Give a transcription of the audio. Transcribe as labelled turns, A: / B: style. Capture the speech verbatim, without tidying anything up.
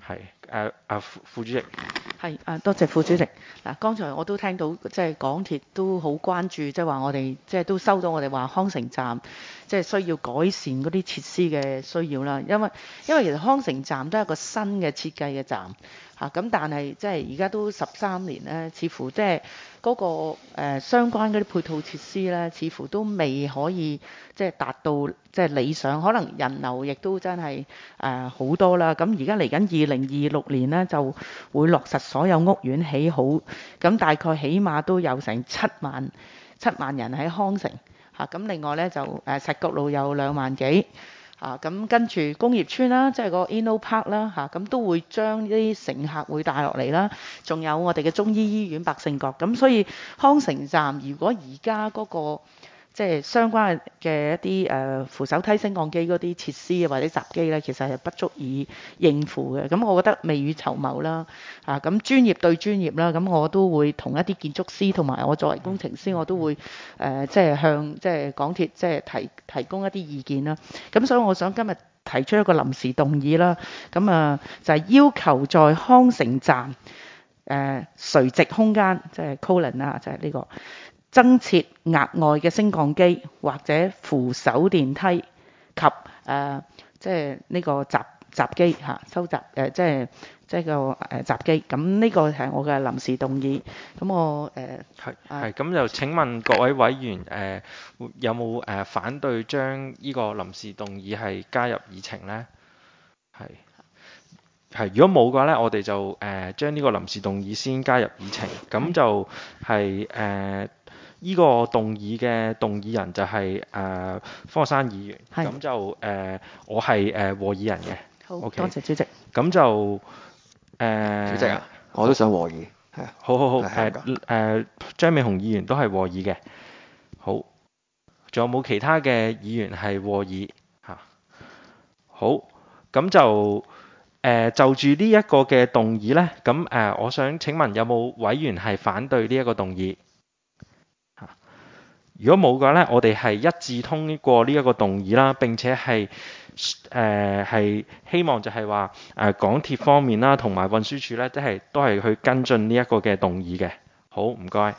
A: 係誒啊副副主席。
B: 係啊，多謝副主席。嗱，剛才我都聽到即係港鐵都好關注，即係話我哋即係都收到我哋話康城站即係需要改善嗰啲設施嘅需要啦。因為因為其實康城站都係一個新嘅設計嘅站嚇，咁但係即係而家都十三年咧，似乎即係嗰個、呃、相關嗰啲配套設施咧，似乎都未可以即係達到即係理想，可能人流亦都真係誒好多啦。咁而家嚟緊二零二六年呢，就會落實所有屋苑起好，咁大概起碼都有成七萬七萬人喺康城嚇。咁另外呢，就誒石角路有兩萬幾啊，咁跟住工業村啦，即係個 Inno Park 啦嚇，咁都會將啲乘客會帶落嚟啦。仲有我哋嘅中醫醫院百勝角，咁所以康城站如果而家嗰個即係相關嘅一啲誒、呃、扶手梯升降機嗰啲設施或者閘機咧，其實係不足以應付嘅。咁我覺得未雨綢繆啦，啊咁專業對專業啦，咁我都會同一啲建築師同埋我作為工程師，我都會誒、呃、即係向即係港鐵即係提提供一啲意見啦。咁所以我想今日提出一個臨時動議啦，咁啊就係、是、要求在康城站誒、呃、垂直空間，即係 colon 啦，就係呢個。增設額外嘅升降機或者扶手電梯及誒、呃，即係呢個閘閘機嚇收閘誒，即係即係個誒閘機。咁呢個係我嘅臨時動議。咁我誒
A: 係係咁就請問各位委員誒、呃、有冇誒、呃、反對將呢個臨時動議係加入議程呢？係係如果冇嘅話咧，我哋就誒、呃、將呢個臨時動議先加入議程。咁就係誒呢個動議嘅動議人就係、是、誒、呃、方學山議員。咁就誒、呃、我係誒、呃、和議人嘅。
B: 好，okay.
A: 多
B: 謝主席。
A: 咁就誒、呃、
C: 主席啊，我都想和議。係啊，
A: 好好好誒誒張美雄議員都係和議嘅。好，仲有冇其他嘅議員係和議嚇？好，咁就誒、呃、就住呢一個嘅動議呢，咁誒、呃、我想請問有冇委員係反對呢一個動議嚇？如果冇嘅話呢，我哋係一致通過呢一個動議啦，並且係誒係希望就係話誒港鐵方面啦，同埋運輸署呢，即係都係去跟進呢一個嘅動議嘅。好，唔該。